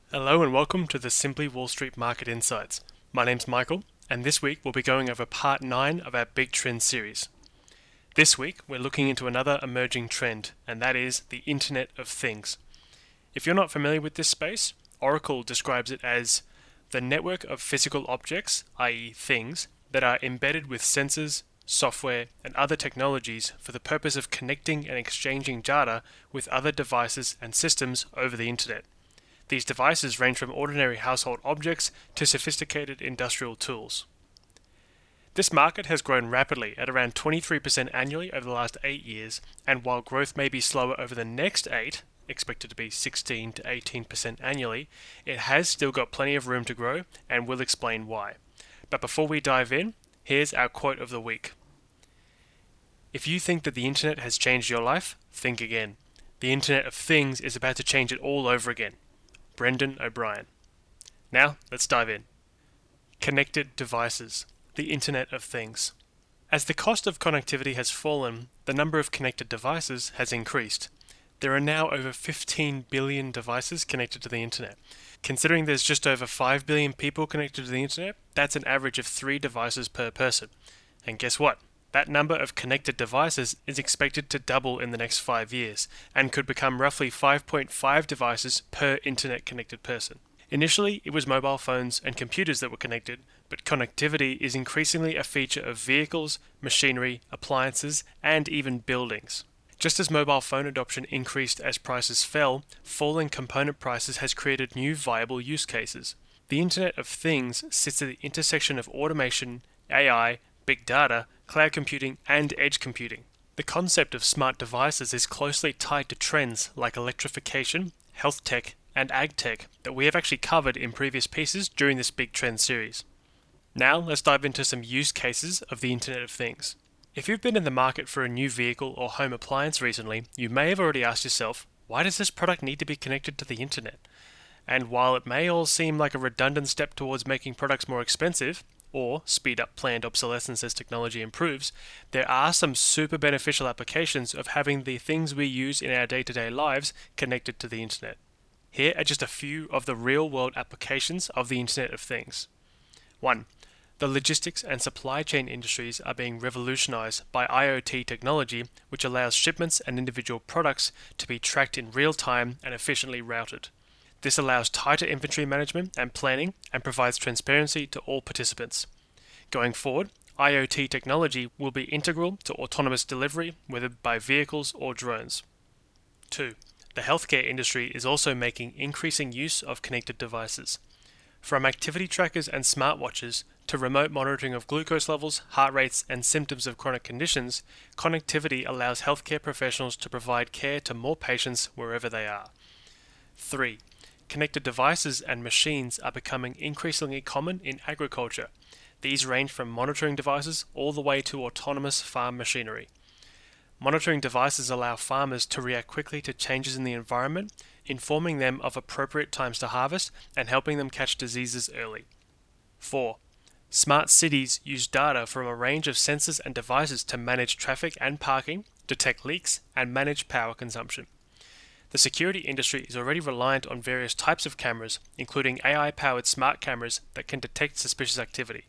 Hello and welcome to the Simply Wall Street Market Insights. My name's Michael, and this week we'll be going over part 9 of our Big Trend series. This week we're looking into another emerging trend, and that is the Internet of Things. If you're not familiar with this space, Oracle describes it as the network of physical objects, i.e. things, that are embedded with sensors, software, and other technologies for the purpose of connecting and exchanging data with other devices and systems over the Internet. These devices range from ordinary household objects to sophisticated industrial tools. This market has grown rapidly at around 23% annually over the last 8 years, and while growth may be slower over the next 8, expected to be 16 to 18% annually, it has still got plenty of room to grow, and we'll explain why. But before we dive in, here's our quote of the week. If you think that the internet has changed your life, think again. The Internet of Things is about to change it all over again. Brendan O'Brien. Now, let's dive in. Connected devices, the Internet of Things. As the cost of connectivity has fallen, the number of connected devices has increased. There are now over 15 billion devices connected to the Internet. Considering there's just over 5 billion people connected to the Internet, that's an average of 3 devices per person. And guess what? That number of connected devices is expected to double in the next 5 years, and could become roughly 5.5 devices per internet-connected person. Initially, it was mobile phones and computers that were connected, but connectivity is increasingly a feature of vehicles, machinery, appliances, and even buildings. Just as mobile phone adoption increased as prices fell, falling component prices has created new viable use cases. The Internet of Things sits at the intersection of automation, AI, big data, cloud computing, and edge computing. The concept of smart devices is closely tied to trends like electrification, health tech, and ag tech that we have actually covered in previous pieces during this Big Trend series. Now let's dive into some use cases of the Internet of Things. If you've been in the market for a new vehicle or home appliance recently, you may have already asked yourself, why does this product need to be connected to the Internet? And while it may all seem like a redundant step towards making products more expensive, or speed up planned obsolescence as technology improves, there are some super beneficial applications of having the things we use in our day-to-day lives connected to the Internet. Here are just a few of the real-world applications of the Internet of Things. 1. The logistics and supply chain industries are being revolutionized by IoT technology, which allows shipments and individual products to be tracked in real time and efficiently routed. This allows tighter inventory management and planning and provides transparency to all participants. Going forward, IoT technology will be integral to autonomous delivery, whether by vehicles or drones. 2. The healthcare industry is also making increasing use of connected devices. From activity trackers and smartwatches to remote monitoring of glucose levels, heart rates, and symptoms of chronic conditions, connectivity allows healthcare professionals to provide care to more patients wherever they are. 3. Connected devices and machines are becoming increasingly common in agriculture. These range from monitoring devices all the way to autonomous farm machinery. Monitoring devices allow farmers to react quickly to changes in the environment, informing them of appropriate times to harvest and helping them catch diseases early. 4. Smart cities use data from a range of sensors and devices to manage traffic and parking, detect leaks, and manage power consumption. The security industry is already reliant on various types of cameras, including AI-powered smart cameras that can detect suspicious activity.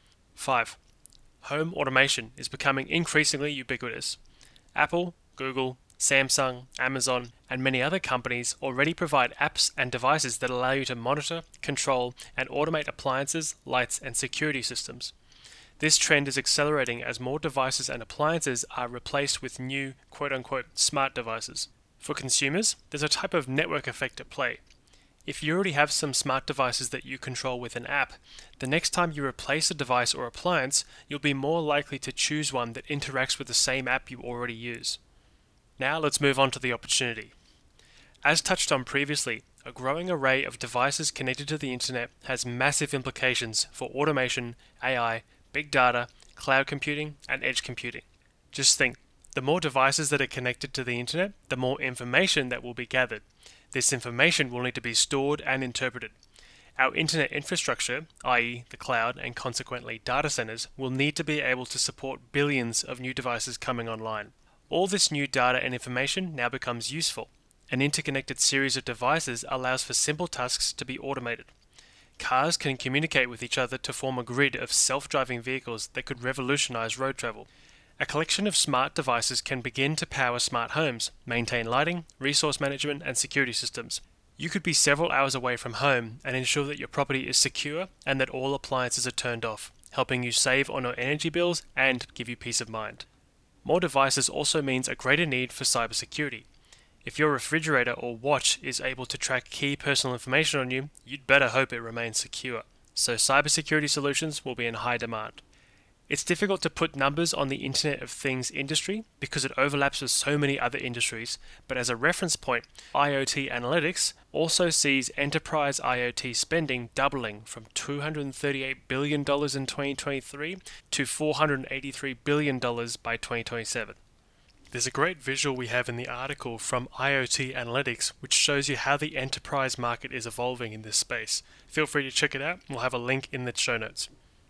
5. Home automation is becoming increasingly ubiquitous. Apple, Google, Samsung, Amazon, and many other companies already provide apps and devices that allow you to monitor, control, and automate appliances, lights, and security systems. This trend is accelerating as more devices and appliances are replaced with new quote-unquote smart devices. For consumers, there's a type of network effect at play. If you already have some smart devices that you control with an app, the next time you replace a device or appliance, you'll be more likely to choose one that interacts with the same app you already use. Now let's move on to the opportunity. As touched on previously, a growing array of devices connected to the Internet has massive implications for automation, AI, big data, cloud computing, and edge computing. Just think, the more devices that are connected to the Internet, the more information that will be gathered. This information will need to be stored and interpreted. Our internet infrastructure, i.e. the cloud and consequently data centers, will need to be able to support billions of new devices coming online. All this new data and information now becomes useful, An interconnected series of devices allows for simple tasks to be automated. Cars can communicate with each other to form a grid of self-driving vehicles that could revolutionize road travel. A collection of smart devices can begin to power smart homes, maintain lighting, resource management, and security systems. You could be several hours away from home and ensure that your property is secure and that all appliances are turned off, helping you save on your energy bills and give you peace of mind. More devices also means a greater need for cybersecurity. If your refrigerator or watch is able to track key personal information on you, you'd better hope it remains secure. So cybersecurity solutions will be in high demand. It's difficult to put numbers on the Internet of Things industry because it overlaps with so many other industries, but as a reference point, IoT Analytics also sees enterprise IoT spending doubling from $238 billion in 2023 to $483 billion by 2027. There's a great visual we have in the article from IoT Analytics which shows you how the enterprise market is evolving in this space. Feel free to check it out, we'll have a link in the show notes.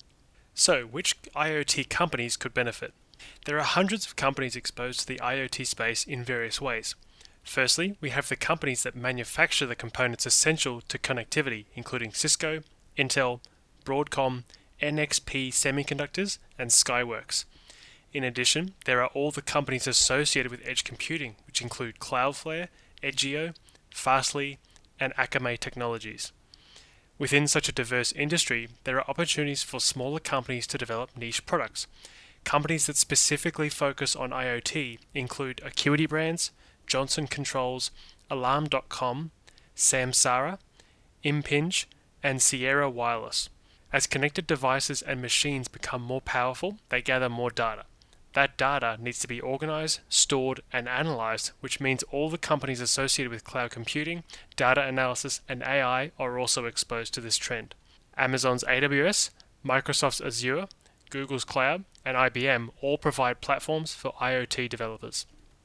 So, which IoT companies could benefit? There are hundreds of companies exposed to the IoT space in various ways. Firstly, we have the companies that manufacture the components essential to connectivity, including Cisco, Intel, Broadcom, NXP Semiconductors, and Skyworks. In addition, there are all the companies associated with edge computing, which include Cloudflare, Edgio, Fastly, and Akamai Technologies. Within such a diverse industry, there are opportunities for smaller companies to develop niche products. Companies that specifically focus on IoT include Acuity Brands, Johnson Controls, Alarm.com, Samsara, Impinj, and Sierra Wireless. As connected devices and machines become more powerful, they gather more data. That data needs to be organized, stored, and analyzed, which means all the companies associated with cloud computing, data analysis, and AI are also exposed to this trend. Amazon's AWS, Microsoft's Azure, Google's Cloud, and IBM all provide platforms for IoT developers.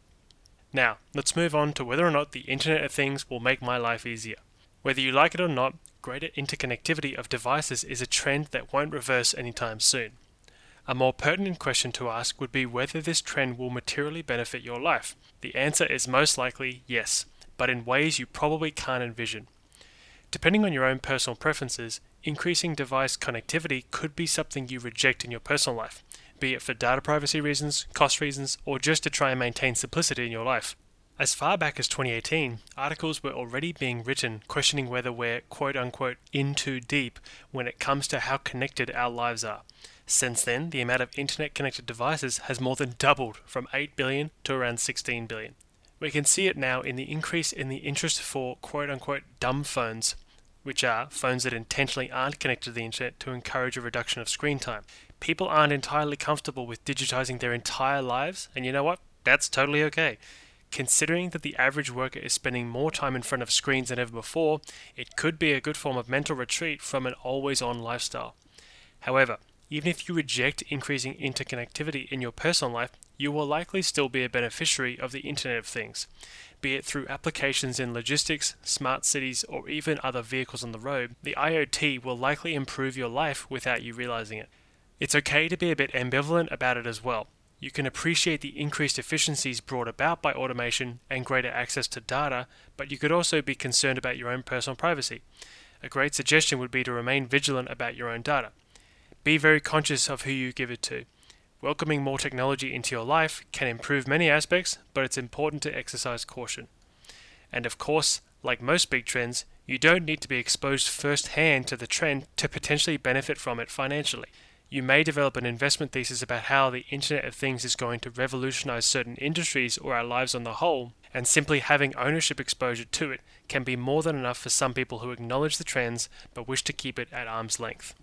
Now, let's move on to whether or not the Internet of Things will make my life easier. Whether you like it or not, greater interconnectivity of devices is a trend that won't reverse anytime soon. A more pertinent question to ask would be whether this trend will materially benefit your life. The answer is most likely yes, but in ways you probably can't envision. Depending on your own personal preferences, increasing device connectivity could be something you reject in your personal life, be it for data privacy reasons, cost reasons, or just to try and maintain simplicity in your life. As far back as 2018, articles were already being written questioning whether we're quote-unquote in too deep when it comes to how connected our lives are. Since then, the amount of internet-connected devices has more than doubled from 8 billion to around 16 billion. We can see it now in the increase in the interest for quote-unquote dumb phones, which are phones that intentionally aren't connected to the internet to encourage a reduction of screen time. People aren't entirely comfortable with digitizing their entire lives, and you know what? That's totally okay. Considering that the average worker is spending more time in front of screens than ever before, it could be a good form of mental retreat from an always-on lifestyle. However, even if you reject increasing interconnectivity in your personal life, you will likely still be a beneficiary of the Internet of Things, be it through applications in logistics, smart cities, or even other vehicles on the road. The IoT will likely improve your life without you realizing it. It's okay to be a bit ambivalent about it as well. You can appreciate the increased efficiencies brought about by automation and greater access to data, but you could also be concerned about your own personal privacy. A great suggestion would be to remain vigilant about your own data. Be very conscious of who you give it to. Welcoming more technology into your life can improve many aspects, but it's important to exercise caution. And of course, like most big trends, you don't need to be exposed firsthand to the trend to potentially benefit from it financially. You may develop an investment thesis about how the Internet of Things is going to revolutionize certain industries or our lives on the whole, and simply having ownership exposure to it can be more than enough for some people who acknowledge the trends but wish to keep it at arm's length.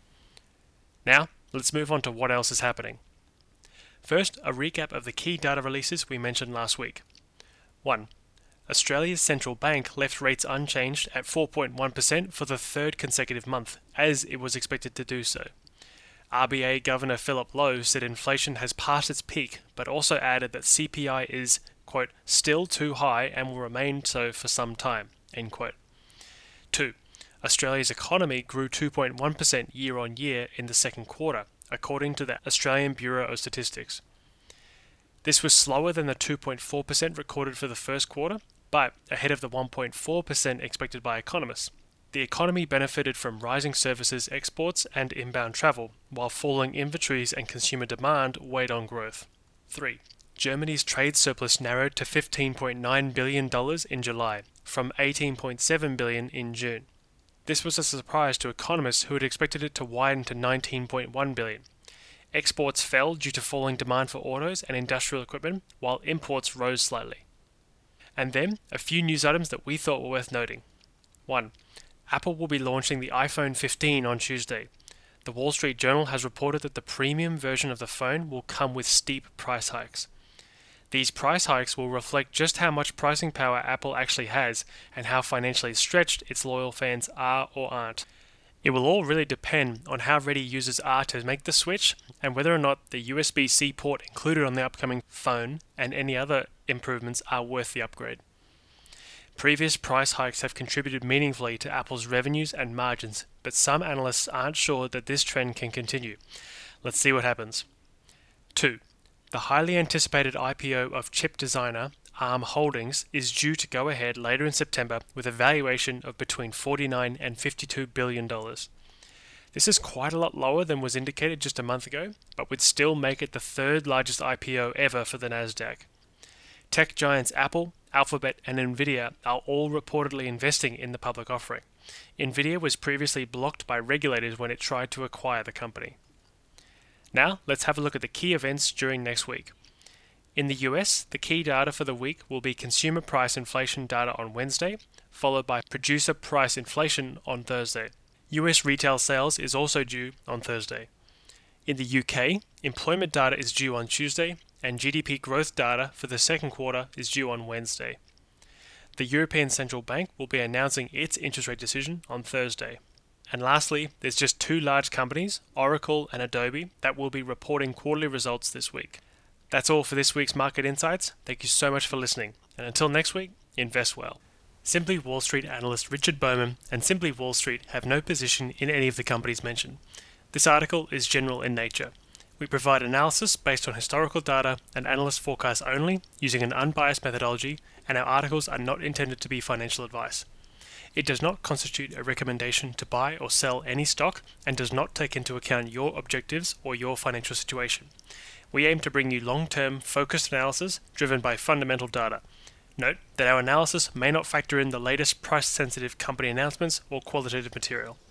Now, let's move on to what else is happening. First, a recap of the key data releases we mentioned last week. 1. Australia's central bank left rates unchanged at 4.1% for the third consecutive month, as it was expected to do so. RBA Governor Philip Lowe said inflation has passed its peak, but also added that CPI is, quote, still too high and will remain so for some time, end quote. 2. Australia's economy grew 2.1% year-on-year in the second quarter, according to the Australian Bureau of Statistics. This was slower than the 2.4% recorded for the first quarter, but ahead of the 1.4% expected by economists. The economy benefited from rising services exports and inbound travel, while falling inventories and consumer demand weighed on growth. 3. Germany's trade surplus narrowed to $15.9 billion in July, from $18.7 billion in June. This was a surprise to economists who had expected it to widen to $19.1 billion. Exports fell due to falling demand for autos and industrial equipment, while imports rose slightly. And then, a few news items that we thought were worth noting. 1. Apple will be launching the iPhone 15 on Tuesday. The Wall Street Journal has reported that the premium version of the phone will come with steep price hikes. These price hikes will reflect just how much pricing power Apple actually has and how financially stretched its loyal fans are or aren't. It will all really depend on how ready users are to make the switch and whether or not the USB-C port included on the upcoming phone and any other improvements are worth the upgrade. Previous price hikes have contributed meaningfully to Apple's revenues and margins, but some analysts aren't sure that this trend can continue. Let's see what happens. 2. The highly anticipated IPO of chip designer ARM Holdings is due to go ahead later in September with a valuation of between $49 and $52 billion. This is quite a lot lower than was indicated just a month ago, but would still make it the third largest IPO ever for the Nasdaq. Tech giants Apple, Alphabet, and Nvidia are all reportedly investing in the public offering. Nvidia was previously blocked by regulators when it tried to acquire the company. Now, let's have a look at the key events during next week. In the US, the key data for the week will be consumer price inflation data on Wednesday, followed by producer price inflation on Thursday. US retail sales is also due on Thursday. In the UK, employment data is due on Tuesday, and GDP growth data for the second quarter is due on Wednesday. The European Central Bank will be announcing its interest rate decision on Thursday. And lastly, there's just two large companies, Oracle and Adobe, that will be reporting quarterly results this week. That's all for this week's Market Insights. Thank you so much for listening. And until next week, invest well. Simply Wall Street analyst Richard Bowman and Simply Wall Street have no position in any of the companies mentioned. This article is general in nature. We provide analysis based on historical data and analyst forecasts only, using an unbiased methodology, and our articles are not intended to be financial advice. It does not constitute a recommendation to buy or sell any stock and does not take into account your objectives or your financial situation. We aim to bring you long-term, focused analysis driven by fundamental data. Note that our analysis may not factor in the latest price-sensitive company announcements or qualitative material.